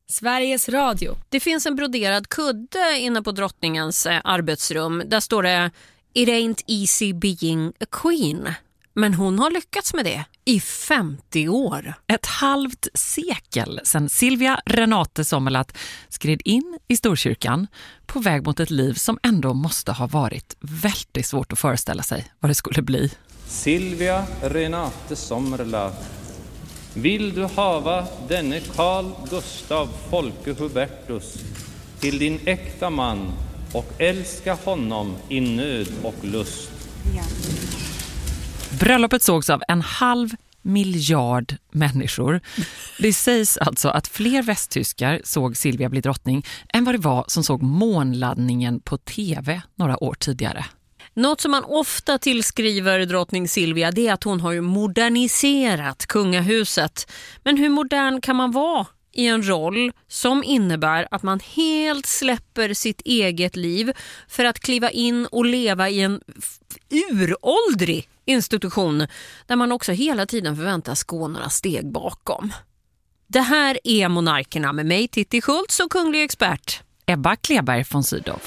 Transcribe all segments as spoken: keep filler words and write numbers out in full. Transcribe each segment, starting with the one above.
Sveriges Radio. Det finns en broderad kudde inne på drottningens eh, arbetsrum. Där står det "It ain't easy being a queen". Men hon har lyckats med det i femtio år. Ett halvt sekel sedan Silvia Renate Sommerlath skred in i Storkyrkan på väg mot ett liv som ändå måste ha varit väldigt svårt att föreställa sig vad det skulle bli. Silvia Renate Sommerlath, vill du hava denne Carl Gustav Folke Hubertus till din äkta man och älska honom i nöd och lust? Ja. Bröllopet sågs av en halv miljard människor. Det sägs alltså att fler västtyskar såg Silvia bli drottning än vad det var som såg månladdningen på tv några år tidigare. Något som man ofta tillskriver drottning Silvia, det är att hon har ju moderniserat kungahuset. Men hur modern kan man vara i en roll som innebär att man helt släpper sitt eget liv för att kliva in och leva i en uråldrig institution där man också hela tiden förväntas gå några steg bakom? Det här är Monarkerna med mig, Titti Schultz, och kunglig expert Ebba Kleberg von Sydow.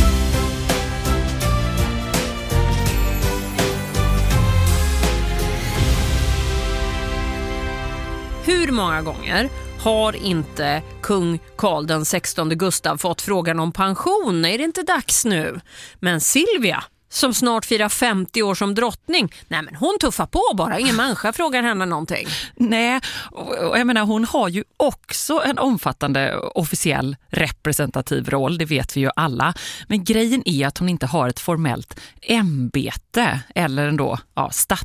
Hur många gånger har inte kung Carl den sextonde Gustav fått frågan om pension? Är det inte dags nu? Men Silvia, som snart firar femtio år som drottning, nej men hon tuffar på bara, ingen människa frågar henne någonting. Nej, och jag menar hon har ju också en omfattande officiell representativ roll, det vet vi ju alla. Men grejen är att hon inte har ett formellt ämbete eller ändå ja,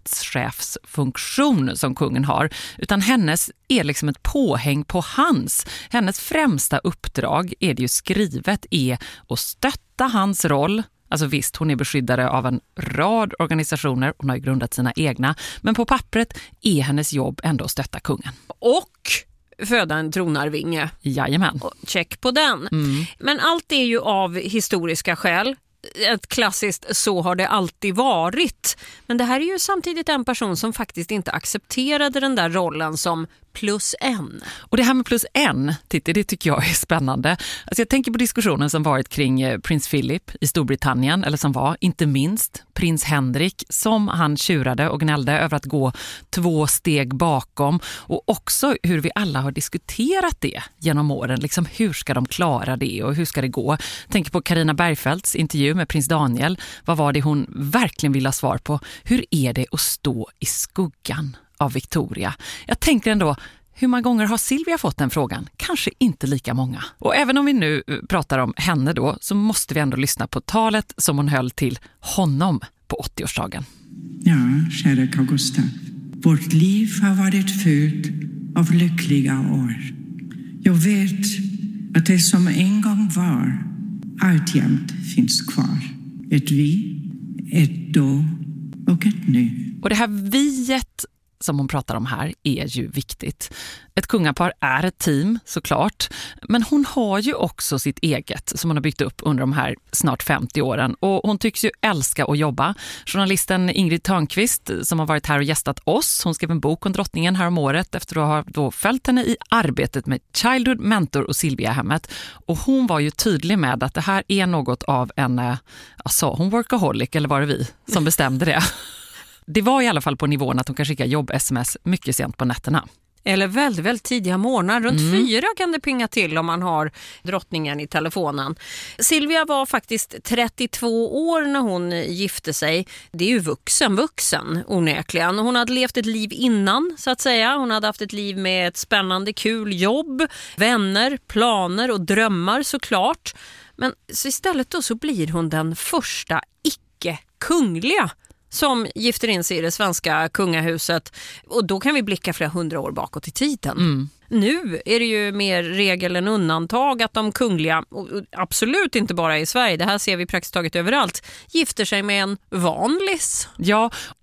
statschefsfunktion som kungen har, utan hennes är liksom ett påhäng på hans. Hennes främsta uppdrag är det ju skrivet är att stötta hans roll. Alltså visst, hon är beskyddare av en rad organisationer, hon har ju grundat sina egna, men på pappret är hennes jobb ändå att stötta kungen. Och föda en tronarvinge. Jajamän. Check på den. Mm. Men allt är ju av historiska skäl. Ett klassiskt "så har det alltid varit". Men det här är ju samtidigt en person som faktiskt inte accepterade den där rollen som plus en. Och det här med plus en, Titti, det tycker jag är spännande. Alltså jag tänker på diskussionen som varit kring prins Philip i Storbritannien, eller som var, inte minst, prins Henrik, som han tjurade och gnällde över att gå två steg bakom. Och också hur vi alla har diskuterat det genom åren. Liksom hur ska de klara det och hur ska det gå? Tänker på Carina Bergfeldts intervju med prins Daniel. Vad var det hon verkligen ville ha svar på? Hur är det att stå i skuggan av Victoria? Jag tänker ändå, hur många gånger har Silvia fått den frågan? Kanske inte lika många. Och även om vi nu pratar om henne då, så måste vi ändå lyssna på talet som hon höll till honom på åttioårsdagen. Ja, kära Carl Gustaf. Vårt liv har varit fyllt av lyckliga år. Jag vet att det som en gång var alltjämt finns kvar. Ett vi, ett då och ett nu. Och det här viet som hon pratar om här är ju viktigt. Ett kungapar är ett team, såklart. Men hon har ju också sitt eget som hon har byggt upp under de här snart femtio åren. Och hon tycks ju älska att jobba. Journalisten Ingrid Törnqvist som har varit här och gästat oss, hon skrev en bok om drottningen här om året efter att ha då följt henne i arbetet med Childhood Mentor och Silvia-hemmet. Och hon var ju tydlig med att det här är något av en, alltså hon workaholic, eller var det vi som bestämde det? Det var i alla fall på nivån att hon kan skicka jobb-sms mycket sent på nätterna. Eller väldigt, väldigt tidiga morgnar. Runt Mm. fyra kan det pinga till om man har drottningen i telefonen. Silvia var faktiskt trettiotvå år när hon gifte sig. Det är ju vuxen, vuxen onekligen. Hon hade levt ett liv innan, så att säga. Hon hade haft ett liv med ett spännande, kul jobb, vänner, planer och drömmar såklart. Men så istället då så blir hon den första icke-kungliga som gifter in sig i det svenska kungahuset. Och då kan vi blicka flera hundra år bakåt i tiden. Mm. Nu är det ju mer regel än undantag att de kungliga, och absolut inte bara i Sverige, det här ser vi praktiskt taget överallt, gifter sig med en vanlis. Ja,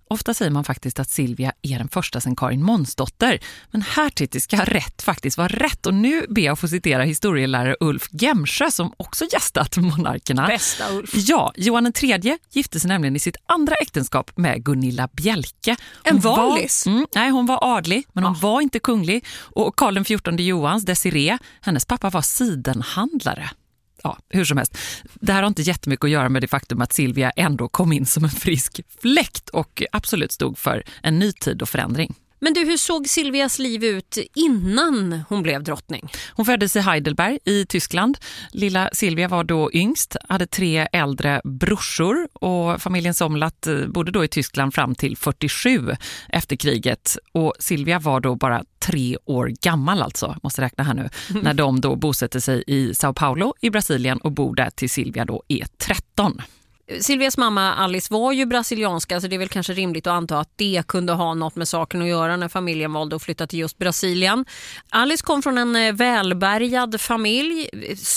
Ofta säger man faktiskt att Silvia är den första sen Karin Månsdotter. Men här Titti ska rätt faktiskt vara rätt. Och nu ber jag att få citera historielärare Ulf Gemsjö som också gästat monarkerna. Bästa Ulf. Ja, Johan den tredje gifte sig nämligen i sitt andra äktenskap med Gunilla Bjelke. En valis? Mm, nej, hon var adlig, men hon Ja. var inte kunglig. Och Karl den fjortonde Johans Desiree, hennes pappa var sidenhandlare. Ja, hur som helst. Det här har inte jättemycket att göra med det faktum att Silvia ändå kom in som en frisk fläkt och absolut stod för en ny tid och förändring. Men du, hur såg Silvias liv ut innan hon blev drottning? Hon föddes i Heidelberg i Tyskland. Lilla Silvia var då yngst, hade tre äldre brorsor och familjen Somlat bodde då i Tyskland fram till fyrtiosju efter kriget. Och Silvia var då bara tre år gammal alltså, måste räkna här nu, mm. när de då bosätter sig i Sao Paulo i Brasilien och bor där till Silvia då är tretton. Silvias mamma Alice var ju brasilianska, så det är väl kanske rimligt att anta att det kunde ha något med saken att göra när familjen valde att flytta till just Brasilien. Alice kom från en välbärgad familj,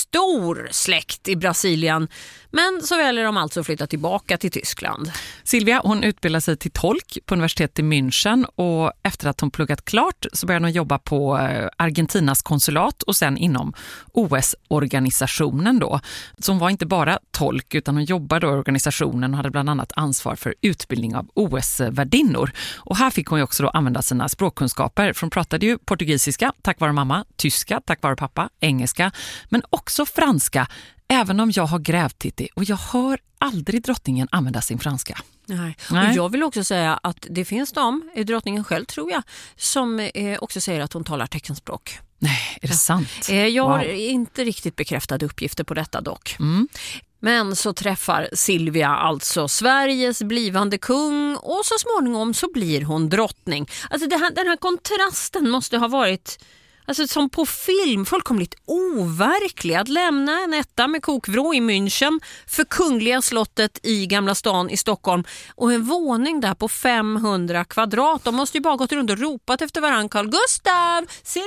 stor släkt i Brasilien, men så väljer de alltså att flytta tillbaka till Tyskland. Silvia, hon utbildade sig till tolk på universitetet i München och efter att hon pluggat klart så började hon jobba på Argentinas konsulat och sen inom O S-organisationen då. Så hon var inte bara tolk utan hon jobbade i organisationen och hade bland annat ansvar för utbildning av O S-värdinnor. Och här fick hon ju också då använda sina språkkunskaper, för hon pratade ju portugisiska tack vare mamma, tyska tack vare pappa, engelska, men också franska. Även om jag har grävt Titti och jag hör aldrig drottningen använda sin franska. Nej. Nej. Och jag vill också säga att det finns de, drottningen själv tror jag, som eh, också säger att hon talar teckenspråk. Nej, är det ja. sant? Eh, jag har wow. inte riktigt bekräftade uppgifter på detta dock. Mm. Men så träffar Silvia alltså Sveriges blivande kung och så småningom så blir hon drottning. Alltså det här, den här kontrasten måste ha varit... Alltså som på film, fullkomligt overklig att lämna en etta med kokvrå i München för kungliga slottet i Gamla stan i Stockholm och en våning där på femhundra kvadrat. De måste ju bara gått runt och ropat efter varann. Carl Gustav,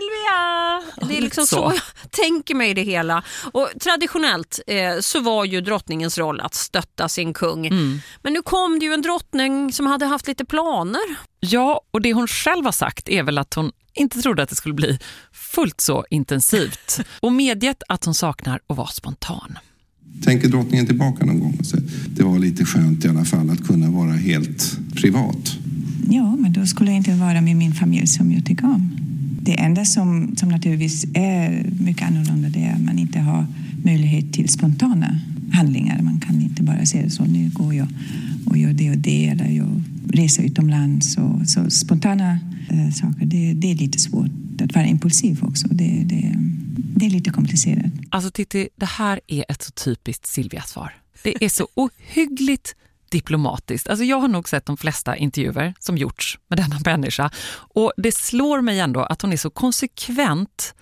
Silvia! Det är liksom så. så jag tänker mig det hela. Och traditionellt eh, så var ju drottningens roll att stötta sin kung. Mm. Men nu kom det ju en drottning som hade haft lite planer. Ja, och det hon själv har sagt är väl att hon inte trodde att det skulle bli fullt så intensivt. Och medgett att hon saknar att vara spontan. Tänker drottningen tillbaka någon gång och säger det var lite skönt i alla fall att kunna vara helt privat? Ja, men då skulle jag inte vara med min familj som jag tycker om. Det enda som, som naturligtvis är mycket annorlunda det är att man inte har möjlighet till spontana handlingar. Man kan inte bara säga så, nu går jag och gör det och det eller jag reser utomlands. Och, så spontana äh, saker, det, det är lite svårt att vara impulsiv också. Det, det, det är lite komplicerat. Alltså Titti, det här är ett så typiskt Silvia-svar. Det är så ohyggligt diplomatiskt. Alltså jag har nog sett de flesta intervjuer som gjorts med denna människa och det slår mig ändå att hon är så konsekvent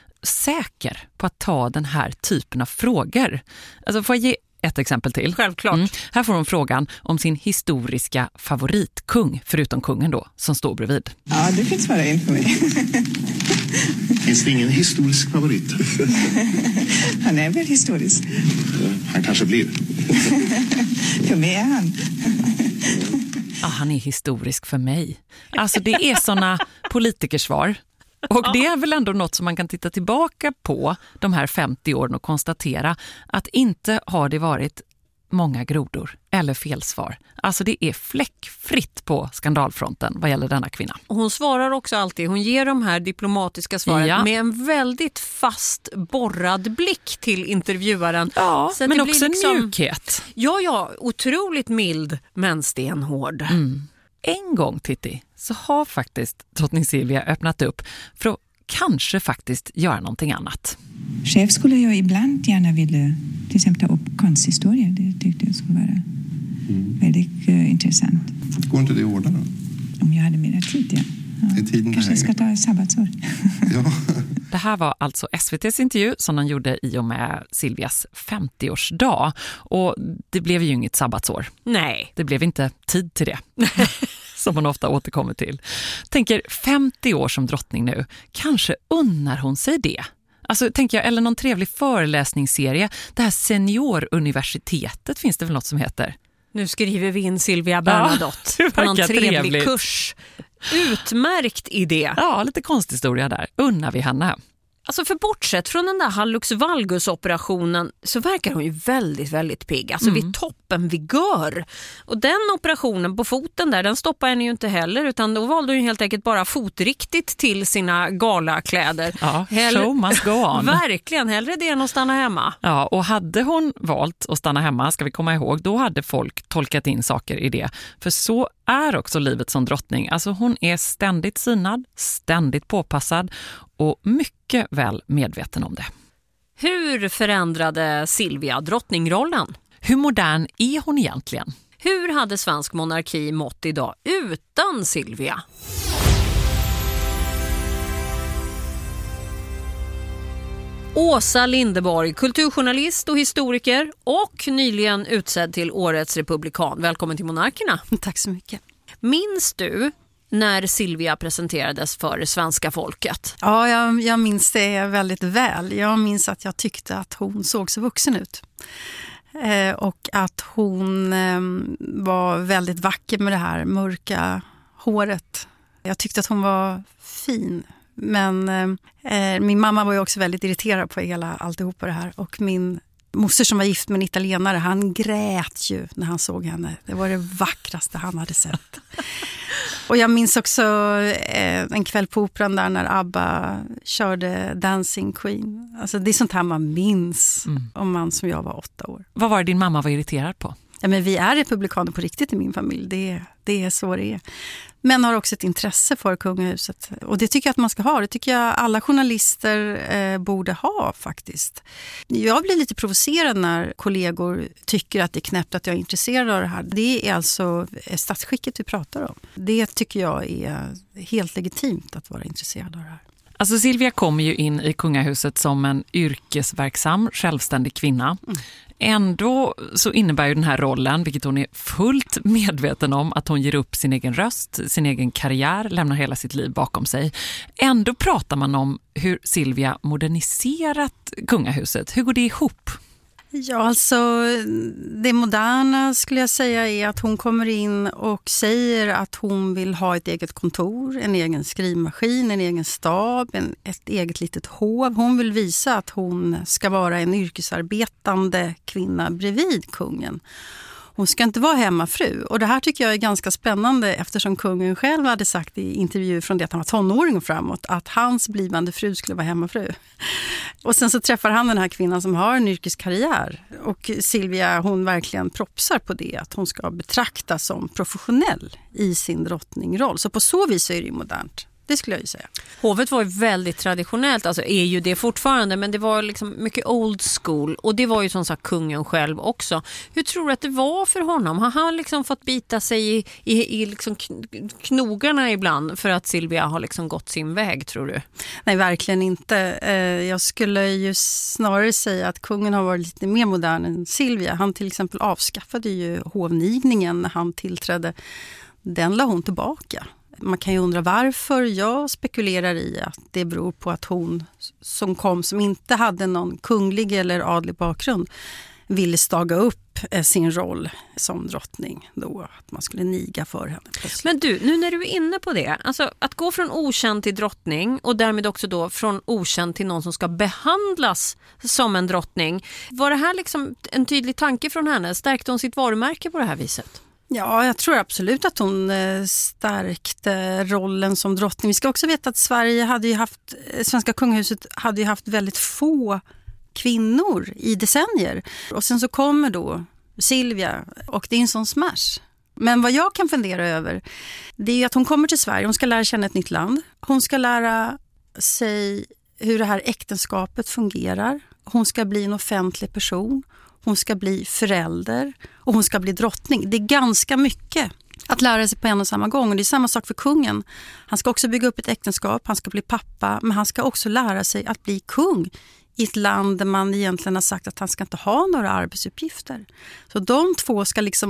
säker på att ta den här typen av frågor. Alltså får jag ge ett exempel till? Självklart. Mm. Här får hon frågan om sin historiska favoritkung, förutom kungen då, som står bredvid. Ja, du kan svara in på mig. Finns det ingen historisk favorit? Han är väl historisk. Han kanske blir. För mig är han. Ja, han är historisk för mig. Alltså det är såna politikersvar. Och det är väl ändå något som man kan titta tillbaka på de här femtio åren och konstatera att inte har det varit många grodor eller felsvar. Alltså det är fläckfritt på skandalfronten vad gäller denna kvinna. Hon svarar också alltid, hon ger de här diplomatiska svaren ja. med en väldigt fast borrad blick till intervjuaren. Ja, så men det också blir liksom, en mjukhet. Ja, ja, otroligt mild men stenhård. Mm. En gång, Titti, så har faktiskt drottning Silvia öppnat upp för att kanske faktiskt göra någonting annat. Själv skulle jag ibland gärna vilja till exempel ta upp konsthistoria. Det tyckte jag skulle vara mm. väldigt uh, intressant. Går inte det i ordna då? Om jag hade mer tid, ja. ja. Tiden kanske jag ska ta sabbatsår. Ja. Det här var alltså S V T:s intervju som de gjorde i och med Silvias femtioårsdag. Och det blev ju inget sabbatsår. Nej. Det blev inte tid till det. Som hon ofta återkommer till. Tänker femtio år som drottning nu. Kanske unnar hon sig det. Alltså tänker jag, eller någon trevlig föreläsningsserie. Det här senioruniversitetet finns det väl något som heter? Nu skriver vi in Silvia Bernadotte ja, på någon trevlig trevligt. kurs. Utmärkt idé. Ja, lite konsthistoria där. Unnar vi henne. Alltså för bortsett från den där hallux valgus-operationen så verkar hon ju väldigt, väldigt pigg. Alltså mm. vid toppen vigör. Och den operationen på foten där, den stoppade henne ju inte heller. Utan då valde hon ju helt enkelt bara fotriktigt till sina galakläder. Ja, Hell- show must go on. Verkligen, hellre det än att stanna hemma. Ja, och hade hon valt att stanna hemma, ska vi komma ihåg, då hade folk tolkat in saker i det. För så är också livet som drottning. Alltså hon är ständigt synad, ständigt påpassad och mycket väl medveten om det. Hur förändrade Silvia drottningrollen? Hur modern är hon egentligen? Hur hade svensk monarki mått idag utan Silvia? Åsa Lindeborg, kulturjournalist och historiker och nyligen utsedd till årets republikan. Välkommen till Monarkerna. Tack så mycket. Minns du när Silvia presenterades för svenska folket? Ja, jag, jag minns det väldigt väl. Jag minns att jag tyckte att hon såg så vuxen ut. Eh, och att hon eh, var väldigt vacker med det här mörka håret. Jag tyckte att hon var fin. Men eh, min mamma var ju också väldigt irriterad på hela alltihopa det här. Och min moster som var gift med en italienare, han grät ju när han såg henne. Det var det vackraste han hade sett. Och jag minns också eh, en kväll på operan där när ABBA körde Dancing Queen. Alltså det är sånt här man minns mm. om man som jag var åtta år. Vad var det din mamma var irriterad på? Ja, men vi är republikaner på riktigt i min familj. Det, det är så det är. Men har också ett intresse för kungahuset. Och det tycker jag att man ska ha. Det tycker jag alla journalister eh, borde ha faktiskt. Jag blir lite provocerad när kollegor tycker att det är knäppt att jag är intresserad av det här. Det är alltså statsskicket vi pratar om. Det tycker jag är helt legitimt att vara intresserad av det här. Alltså Silvia kommer ju in i kungahuset som en yrkesverksam, självständig kvinna. Mm. Ändå så innebär ju den här rollen, vilket hon är fullt medveten om, att hon ger upp sin egen röst, sin egen karriär, lämnar hela sitt liv bakom sig. Ändå pratar man om hur Silvia moderniserat kungahuset. Hur går det ihop? Ja, alltså det moderna skulle jag säga är att hon kommer in och säger att hon vill ha ett eget kontor, en egen skrivmaskin, en egen stab, en, ett eget litet hov. Hon vill visa att hon ska vara en yrkesarbetande kvinna bredvid kungen. Hon ska inte vara hemmafru. Och det här tycker jag är ganska spännande eftersom kungen själv hade sagt i intervjuer från det att han var tonåring och framåt att hans blivande fru skulle vara hemmafru. Och sen så träffar han den här kvinnan som har en yrkeskarriär. Och Silvia, hon verkligen propsar på det, att hon ska betraktas som professionell i sin drottningroll. Så på så vis är det ju modernt. Det skulle jag ju säga. Hovet var ju väldigt traditionellt, alltså är ju det fortfarande, men det var liksom mycket old school och det var ju som sagt kungen själv också. Hur tror du att det var för honom? Har han liksom fått bita sig i, i, i liksom knogarna ibland för att Silvia har liksom gått sin väg, tror du? Nej, verkligen inte. Jag skulle ju snarare säga att kungen har varit lite mer modern än Silvia. Han till exempel avskaffade ju hovnigningen när han tillträdde. Den la hon tillbaka. Man kan ju undra varför. Jag spekulerar i att det beror på att hon som kom, som inte hade någon kunglig eller adlig bakgrund, ville staga upp sin roll som drottning då, att man skulle niga för henne plötsligt. Men du, nu när du är inne på det, alltså att gå från okänd till drottning och därmed också då från okänd till någon som ska behandlas som en drottning, var det här liksom en tydlig tanke från henne? Stärkte hon sitt varumärke på det här viset? Ja, jag tror absolut att hon stärkte rollen som drottning. Vi ska också veta att Sverige hade ju haft, svenska kungahuset hade ju haft väldigt få kvinnor i decennier. Och sen så kommer då Silvia och det är en sån smash. Men vad jag kan fundera över, det är ju att hon kommer till Sverige, hon ska lära känna ett nytt land. Hon ska lära sig hur det här äktenskapet fungerar. Hon ska bli en offentlig person. Hon ska bli förälder och hon ska bli drottning. Det är ganska mycket att lära sig på en och samma gång. Och det är samma sak för kungen. Han ska också bygga upp ett äktenskap, han ska bli pappa, men han ska också lära sig att bli kung i ett land där man egentligen har sagt att han ska inte ha några arbetsuppgifter. Så de två ska liksom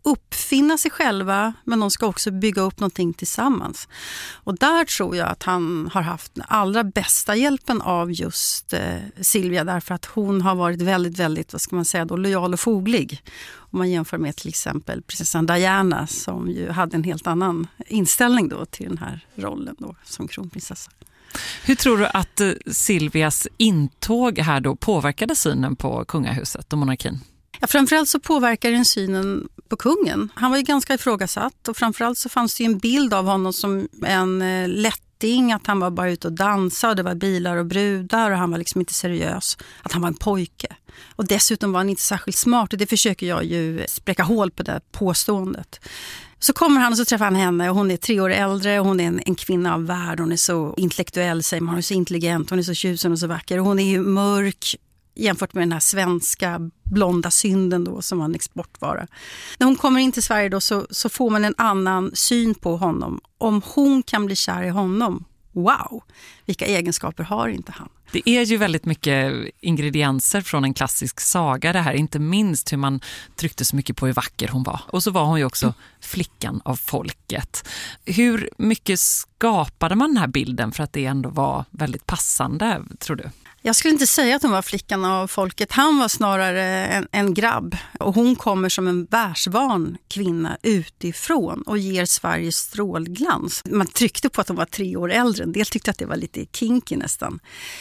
uppfinna sig själva, men de ska också bygga upp någonting tillsammans. Och där tror jag att han har haft den allra bästa hjälpen av just eh, Silvia, därför att hon har varit väldigt, väldigt, vad ska man säga då, lojal och foglig. Om man jämför med till exempel prinsessan Diana, som ju hade en helt annan inställning då till den här rollen då som kronprinsessa. Hur tror du att Silvias intåg här då påverkade synen på kungahuset och monarkin? Ja, framförallt så påverkar den synen på kungen. Han var ju ganska ifrågasatt, och framförallt så fanns det ju en bild av honom som en eh, lätting, att han var bara ute och dansade, och det var bilar och brudar och han var liksom inte seriös, att han var en pojke. Och dessutom var han inte särskilt smart, och det försöker jag ju spräcka hål på det påståendet. Så kommer han och så träffar han henne, och hon är tre år äldre och hon är en, en kvinna av värld. Hon är så intellektuell, säger man, hon är så intelligent, hon är så tjusen och så vacker. Och hon är ju mörk jämfört med den här svenska blonda synden då, som var en exportvara. När hon kommer in till Sverige då, så, så får man en annan syn på honom. Om hon kan bli kär i honom, wow, vilka egenskaper har inte han? Det är ju väldigt mycket ingredienser från en klassisk saga det här. Inte minst hur man tryckte så mycket på hur vacker hon var. Och så var hon ju också flickan av folket. Hur mycket skapade man den här bilden för att det ändå var väldigt passande, tror du? Jag skulle inte säga att hon var flickan av folket. Han var snarare en, en grabb. Och hon kommer som en världsvan kvinna utifrån och ger Sverige strålglans. Man tryckte på att hon var tre år äldre. En del tyckte att det var lite kinky nästan.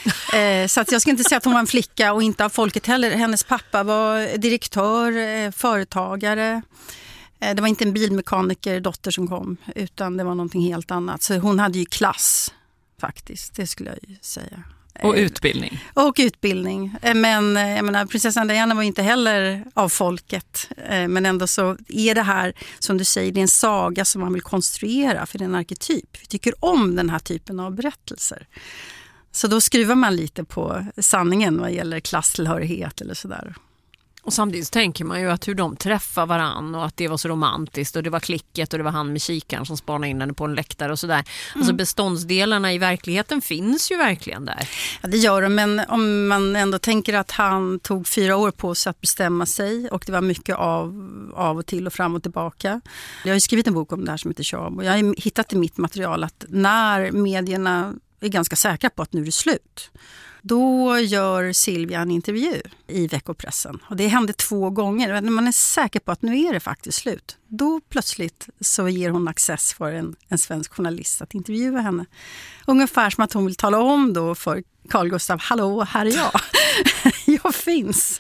eh, så att jag skulle inte säga att hon var en flicka och inte av folket heller. Hennes pappa var direktör, eh, företagare. Eh, det var inte en bilmekaniker dotter som kom, utan det var någonting helt annat. Så hon hade ju klass faktiskt, det skulle jag ju säga. Och utbildning. Och utbildning. Men jag menar, prinsessan Diana var inte heller av folket. Men ändå så är det här, som du säger, det är en saga som man vill konstruera, för det är en arketyp. Vi tycker om den här typen av berättelser. Så då skruvar man lite på sanningen vad gäller klasstillhörighet eller sådär. Och samtidigt tänker man ju att hur de träffar varann och att det var så romantiskt och det var klicket och det var han med kikaren som spanade in henne på en läktare och sådär. Mm. Alltså beståndsdelarna i verkligheten finns ju verkligen där. Ja, det gör de, men om man ändå tänker att han tog fyra år på sig att bestämma sig, och det var mycket av, av och till och fram och tillbaka. Jag har ju skrivit en bok om det här som heter Tjav, och jag har hittat i mitt material att när medierna är ganska säkra på att nu är det slut, då gör Silvia en intervju i veckopressen. Och det hände två gånger. När man är säker på att nu är det faktiskt slut, då plötsligt så ger hon access för en, en svensk journalist att intervjua henne. Ungefär som att hon vill tala om då för Carl Gustaf: hallå, här är jag. Jag finns.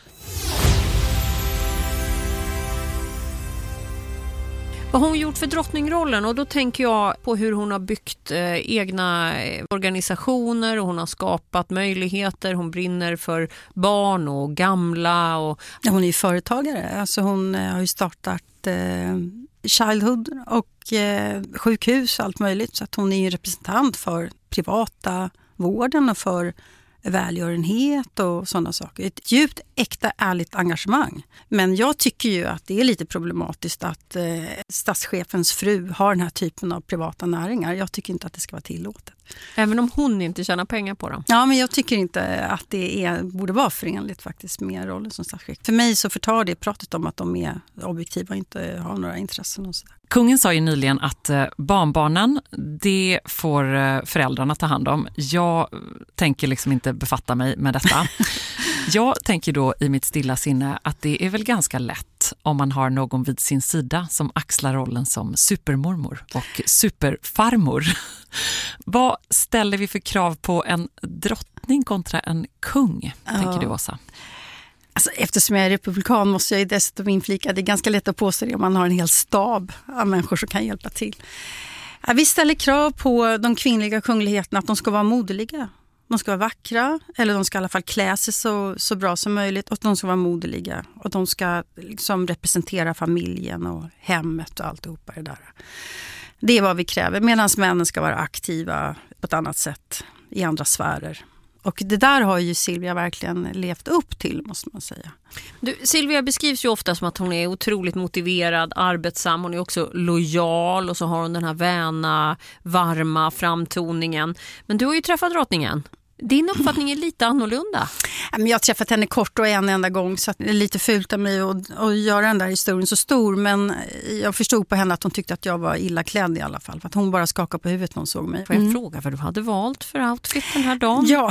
Vad har hon gjort för drottningrollen? Och då tänker jag på hur hon har byggt eh, egna organisationer och hon har skapat möjligheter. Hon brinner för barn och gamla. Och... Ja, hon är ju företagare. Alltså hon eh, har ju startat eh, Childhood och eh, sjukhus och allt möjligt. Så att hon är ju representant för privata vården och för välgörenhet och sådana saker. Ett djupt, äkta, ärligt engagemang. Men jag tycker ju att det är lite problematiskt att eh, statschefens fru har den här typen av privata näringar. Jag tycker inte att det ska vara tillåtet. Även om hon inte tjänar pengar på dem? Ja, men jag tycker inte att det är, borde vara förenligt faktiskt med rollen som statschef. För mig så förtar det pratet om att de är objektiva och inte har några intressen och sådär. Kungen sa ju nyligen att barnbarnen, det får föräldrarna ta hand om. Jag tänker liksom inte befatta mig med detta. Jag tänker då i mitt stilla sinne att det är väl ganska lätt om man har någon vid sin sida som axlar rollen som supermormor och superfarmor. Vad ställer vi för krav på en drottning kontra en kung, ja. tänker du, Åsa? Alltså, eftersom jag är republikan måste jag ju dessutom inflika att det är ganska lätt att påstå det om man har en hel stab av människor som kan hjälpa till. Vi ställer krav på de kvinnliga kungligheterna att de ska vara moderliga. De ska vara vackra, eller de ska i alla fall klä sig så, så bra som möjligt, och de ska vara moderliga. Och de ska liksom representera familjen och hemmet och alltihopa det där. Det är vad vi kräver, medan männen ska vara aktiva på ett annat sätt i andra sfärer. Och det där har ju Silvia verkligen levt upp till, måste man säga. Du, Silvia beskrivs ju ofta som att hon är otroligt motiverad, arbetsam. Hon är också lojal, och så har hon den här väna, varma framtoningen. Men du har ju träffat drottningen. Din uppfattning är lite annorlunda. Jag har träffat henne kort och en enda gång, så att det är lite fult av mig att, att göra den där historien så stor. Men jag förstod på henne att hon tyckte att jag var illa klädd i alla fall. För att hon bara skakade på huvudet när hon såg mig. Får jag Mm. fråga vad du hade valt för outfit den här dagen? Ja,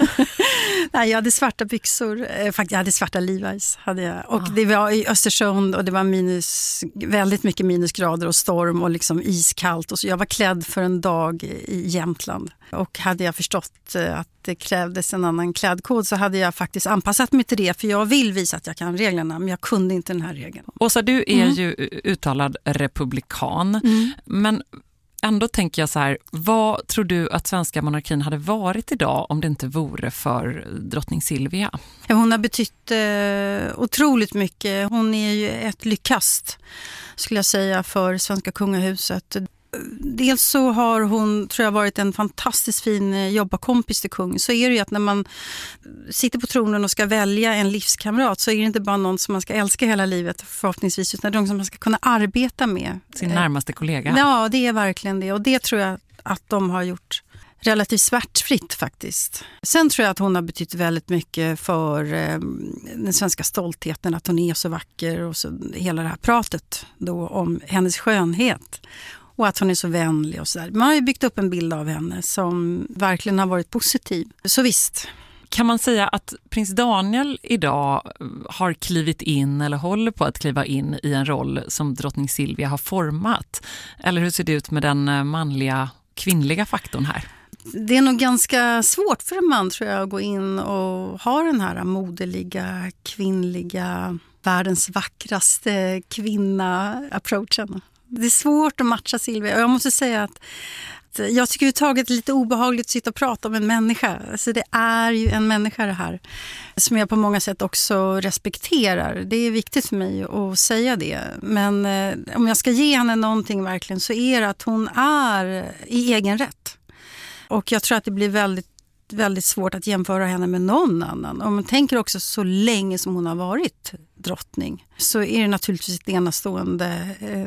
Nej, jag hade svarta byxor. Faktiskt, jag hade svarta Levi's. Hade jag. Och ah. det var i Östersund och det var minus, väldigt mycket minusgrader och storm och liksom iskallt. Och så jag var klädd för en dag i Jämtland. Och hade jag förstått att det krävdes en annan klädkod så hade jag faktiskt anpassat mig till det. För jag vill visa att jag kan reglerna, men jag kunde inte den här regeln. Åsa, du är mm. ju uttalad republikan. Mm. Men ändå tänker jag så här, vad tror du att svenska monarkin hade varit idag om det inte vore för drottning Silvia? Hon har betytt eh, otroligt mycket. Hon är ju ett lyckast, skulle jag säga, för svenska kungahuset. Dels så har hon, tror jag, varit en fantastiskt fin jobbarkompis till kung. Så är det ju att när man sitter på tronen och ska välja en livskamrat så är det inte bara någon som man ska älska hela livet förhoppningsvis, utan någon som man ska kunna arbeta med. Sin närmaste kollega. Ja, det är verkligen det. Och det tror jag att de har gjort relativt smärtfritt faktiskt. Sen tror jag att hon har betytt väldigt mycket för eh, den svenska stoltheten, att hon är så vacker och så hela det här pratet då om hennes skönhet. Och att hon är så vänlig och sådär. Man har ju byggt upp en bild av henne som verkligen har varit positiv. Så visst. Kan man säga att prins Daniel idag har klivit in eller håller på att kliva in i en roll som drottning Silvia har format? Eller hur ser det ut med den manliga, kvinnliga faktorn här? Det är nog ganska svårt för en man, tror jag, att gå in och ha den här modeliga, kvinnliga, världens vackraste kvinna-approachen. Det är svårt att matcha Silvia. Och jag måste säga att jag tycker överhuvudtaget det är lite obehagligt att sitta och prata om en människa. Alltså det är ju en människa det här. Som jag på många sätt också respekterar. Det är viktigt för mig att säga det. Men eh, om jag ska ge henne någonting verkligen så är det att hon är i egen rätt. Och jag tror att det blir väldigt väldigt svårt att jämföra henne med någon annan. Om man tänker också så länge som hon har varit drottning så är det naturligtvis ett enastående eh,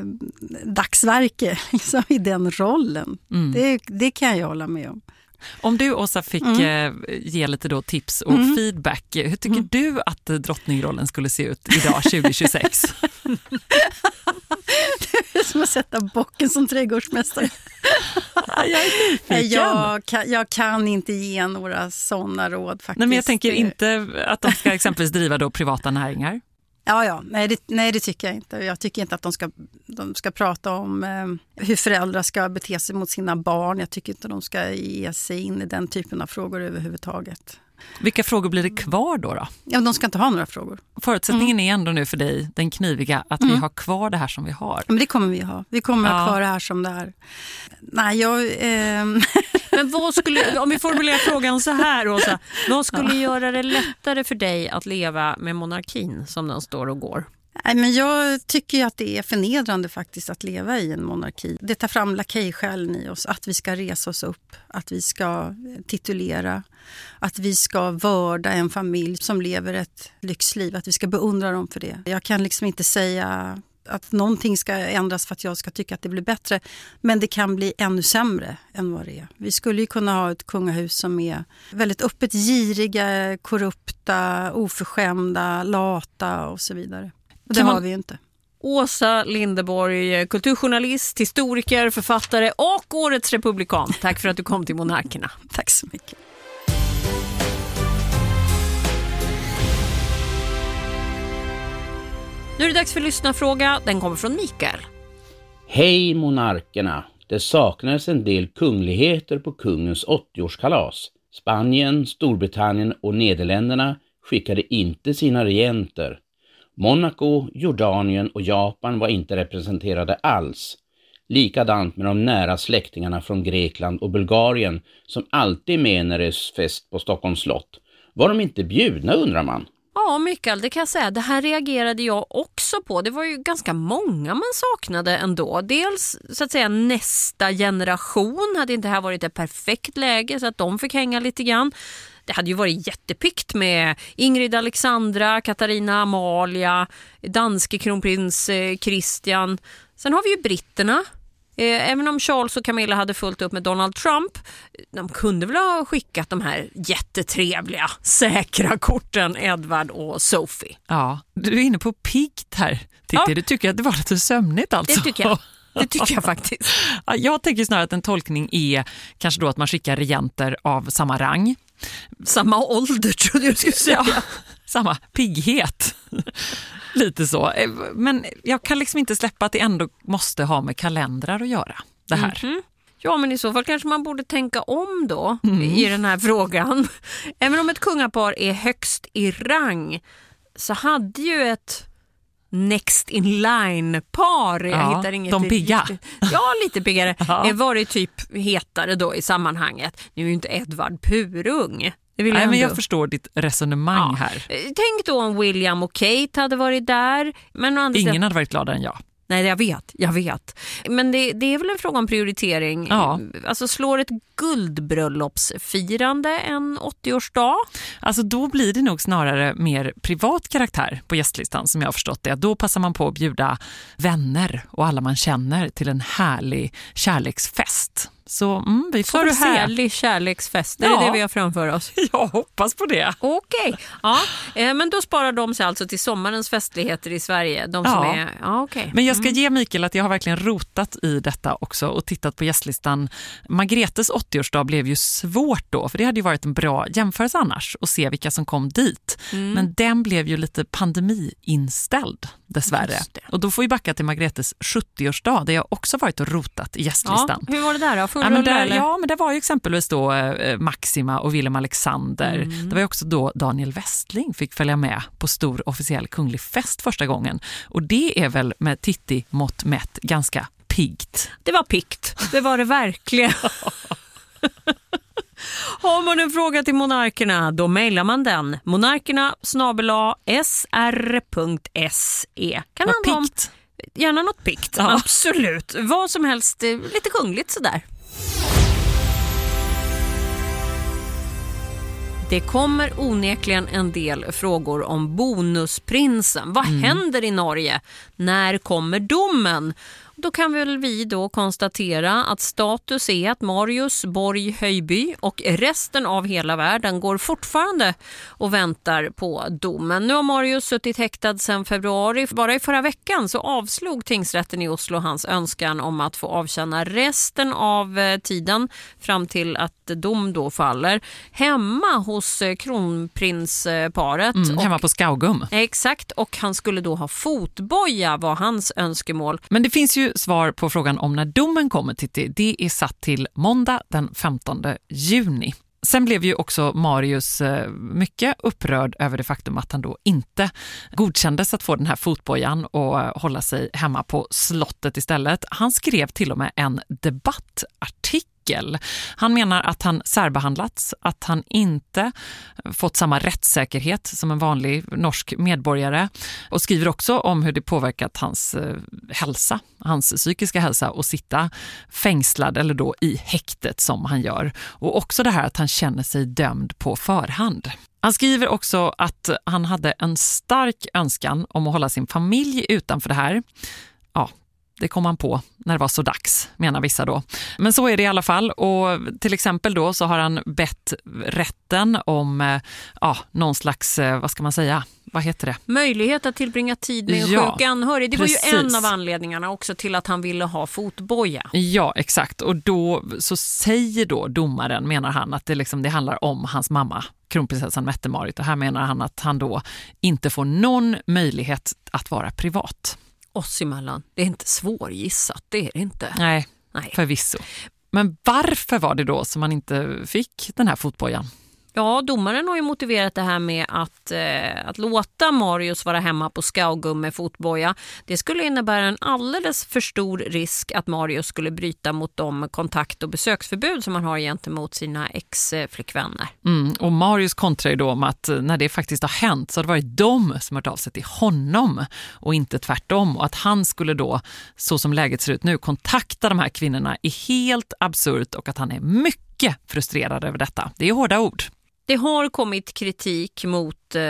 dagsverke liksom, i den rollen. Mm. Det, det kan jag hålla med om. Om du, Åsa, fick mm. ge lite då tips och mm. feedback, hur tycker mm. du att drottningrollen skulle se ut idag tjugo tjugosex? Det är som att sätta bocken som trädgårdsmästare. Jag är nyfiken. Jag kan, jag kan inte ge några sådana råd faktiskt. Nej, men jag tänker inte att de ska exempelvis driva då privata näringar. Ja, ja. Nej det, nej, det tycker jag inte. Jag tycker inte att de ska, de ska prata om eh, hur föräldrar ska bete sig mot sina barn. Jag tycker inte att de ska ge sig in i den typen av frågor överhuvudtaget. Vilka frågor blir det kvar då? då? Ja, de ska inte ha några frågor. Förutsättningen mm. är ändå nu för dig, den kniviga, att mm. vi har kvar det här som vi har. Men det kommer vi ha. Vi kommer ja. ha kvar det här som det är. Nej, jag... Eh... Men vad skulle, om vi formulerar frågan så här, Åsa, vad skulle ja. göra det lättare för dig att leva med monarkin som den står och går? Nej, men jag tycker ju att det är förnedrande faktiskt att leva i en monarki. Det tar fram lakejsjälen i oss, att vi ska resa oss upp, att vi ska titulera, att vi ska vörda en familj som lever ett lyxliv, att vi ska beundra dem för det. Jag kan liksom inte säga att någonting ska ändras för att jag ska tycka att det blir bättre, men det kan bli ännu sämre än vad det är. Vi skulle ju kunna ha ett kungahus som är väldigt öppet giriga, korrupta, oförskämda, lata och så vidare. Och det man... har vi ju inte. Åsa Linderborg, kulturjournalist, historiker, författare och årets republikan. Tack för att du kom till Monarkerna. Tack så mycket. Nu är det dags för lyssnarfråga. Den kommer från Mikael. Hej monarkerna. Det saknades en del kungligheter på kungens åttioårskalas. Spanien, Storbritannien och Nederländerna skickade inte sina regenter. Monaco, Jordanien och Japan var inte representerade alls. Likadant med de nära släktingarna från Grekland och Bulgarien som alltid med när det är fest på Stockholms slott. Var de inte bjudna, undrar man? Ja, Mikael, det kan jag säga. Det här reagerade jag också på. Det var ju ganska många man saknade ändå. Dels så att säga nästa generation hade inte här varit ett perfekt läge så att de fick hänga lite grann. Det hade ju varit jättepickt med Ingrid Alexandra, Katarina Amalia, danske kronprins Christian. Sen har vi ju britterna. Även om Charles och Camilla hade fullt upp med Donald Trump, de kunde väl ha skickat de här jättetrevliga, säkra korten Edward och Sophie. Ja, du är inne på piggt här. Titta, ja. Du tycker att det var lite sömnigt alltså. Det tycker jag. Det tycker jag faktiskt. Jag tänker snarare att en tolkning är kanske då att man skickar regenter av samma rang. Samma ålder tror jag skulle säga. Ja, samma pigghet. Lite så. Men jag kan liksom inte släppa att det ändå måste ha med kalendrar att göra, det här. Mm-hmm. Ja, men i så fall kanske man borde tänka om då mm. i den här frågan. Även om ett kungapar är högst i rang så hade ju ett next in line-par. Jag ja, hittar inget de pigga. Riktigt. Ja, lite piggare. Ja. Var det typ hetare då i sammanhanget. Nu är ju inte Edward purung. Det vill Nej, jag men ändå. jag förstår ditt resonemang Ja. här. Tänk då om William och Kate hade varit där. Men Ingen sidan... hade varit gladare än jag. Nej, jag vet, jag vet. Men det, det är väl en fråga om prioritering. Ja. Alltså slår ett guldbröllopsfirande en åttioårsdag? Alltså då blir det nog snarare mer privat karaktär på gästlistan som jag har förstått det. Då passar man på att bjuda vänner och alla man känner till en härlig kärleksfest. Så mm, vi får Så väl du se. Härlig kärleksfest, är Ja. det det vi har framför oss? Jag hoppas på det. Okej, okay. Ja, eh, men då sparar de sig alltså till sommarens festligheter i Sverige. De som Ja. är, ja, okay. Men jag ska mm. ge Mikael att jag har verkligen rotat i detta också och tittat på gästlistan. Margretes åttioårsdag blev ju svårt då, för det hade ju varit en bra jämförelse annars att se vilka som kom dit. Mm. Men den blev ju lite pandemiinställd dessvärre. Och då får vi backa till Margretes sjuttioårsdag där jag också varit och rotat i gästlistan. Ja, hur var det där då? Ja men, där, ja, men det var ju exempelvis då eh, Maxima och Willem Alexander. Mm. Det var ju också då Daniel Westling fick följa med på stor officiell kunglig fest första gången. Och det är väl med Titti mått mätt ganska piggt. Det var piggt, det var det verkligen. Har man en fråga till monarkerna, då mejlar man den. Monarkerna snabel-a s r punkt s e. Kan Vad handla om piggt. gärna något piggt, Ja. absolut. Vad som helst, eh, lite kungligt sådär. Det kommer onekligen en del frågor om bonusprinsen. Vad mm. händer i Norge? När kommer domen? Då kan väl vi då konstatera att status är att Marius Borg Höjby och resten av hela världen går fortfarande och väntar på domen. Nu har Marius suttit häktad sedan februari. Bara i förra veckan så avslog tingsrätten i Oslo hans önskan om att få avtjäna resten av tiden fram till att dom då faller hemma hos kronprinsparet. Mm, hemma och, på Skaugum. Exakt, och han skulle då ha fotboja var hans önskemål. Men det finns ju svar på frågan om när domen kommer, Titti. Det är satt till måndag den femtonde juni. Sen blev ju också Marius mycket upprörd över det faktum att han då inte godkändes att få den här fotbojan och hålla sig hemma på slottet istället. Han skrev till och med en debattartikel. Han menar att han särbehandlats, att han inte fått samma rättssäkerhet som en vanlig norsk medborgare och skriver också om hur det påverkat hans eh, hälsa, hans psykiska hälsa att sitta fängslad eller då i häktet som han gör. Och också det här att han känner sig dömd på förhand. Han skriver också att han hade en stark önskan om att hålla sin familj utanför det här. Ja, det kom han på när det var så dags, menar vissa då. Men så är det i alla fall. Och till exempel då så har han bett rätten om ja, någon slags, vad ska man säga, vad heter det? Möjlighet att tillbringa tid med en ja, sjuk anhörig. Det precis. var ju en av anledningarna också till att han ville ha fotboja. Ja, exakt. Och då så säger då domaren, menar han, att det, liksom, det handlar om hans mamma, kronprinsessan Mette-Marit. Och här menar han att han då inte får någon möjlighet att vara privat. Oss emellan. Det är inte svårgissat, det är det inte. Nej, Nej, förvisso. Men varför var det då som man inte fick den här fotbojan? Ja, domaren har ju motiverat det här med att, eh, att låta Marius vara hemma på Skaugum med fotboja. Det skulle innebära en alldeles för stor risk att Marius skulle bryta mot de kontakt- och besöksförbud som han har gentemot sina ex-flickvänner. Mm, och Marius kontrar ju då om att när det faktiskt har hänt så har det varit de som har hört av sig till honom och inte tvärtom. Och att han skulle då, så som läget ser ut nu, kontakta de här kvinnorna är helt absurt och att han är mycket frustrerad över detta. Det är hårda ord. Det har kommit kritik mot eh,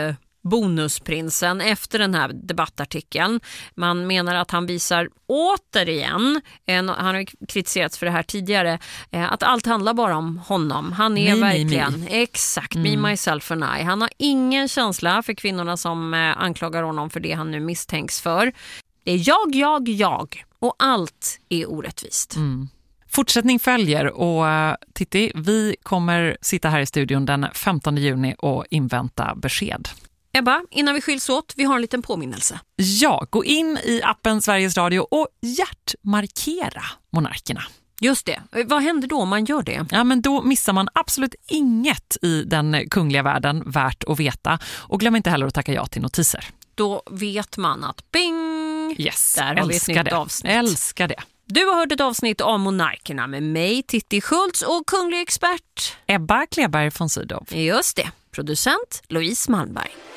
bonusprinsen efter den här debattartikeln. Man menar att han visar återigen, en, han har kritiserats för det här tidigare, eh, att allt handlar bara om honom. Han är me, verkligen, me, me. exakt, Mm. me, myself and I. Han har ingen känsla för kvinnorna som eh, anklagar honom för det han nu misstänks för. Det är jag, jag, jag. Och allt är orättvist. Mm. Fortsättning följer och Titti, vi kommer sitta här i studion den femtonde juni och invänta besked. Ebba, innan vi skiljs åt, vi har en liten påminnelse. Ja, gå in i appen Sveriges Radio och hjärtmarkera monarkerna. Just det. Vad händer då om man gör det? Ja, men då missar man absolut inget i den kungliga världen värt att veta. Och glöm inte heller att tacka ja till notiser. Då vet man att bing! Yes, där har vi ett nytt det. avsnitt. Älskar det. Du har hört ett avsnitt av Monarkerna med mig, Titti Schultz, och kunglig expert Ebba Kleberg von Sydow. Just det. Producent Louise Malmberg.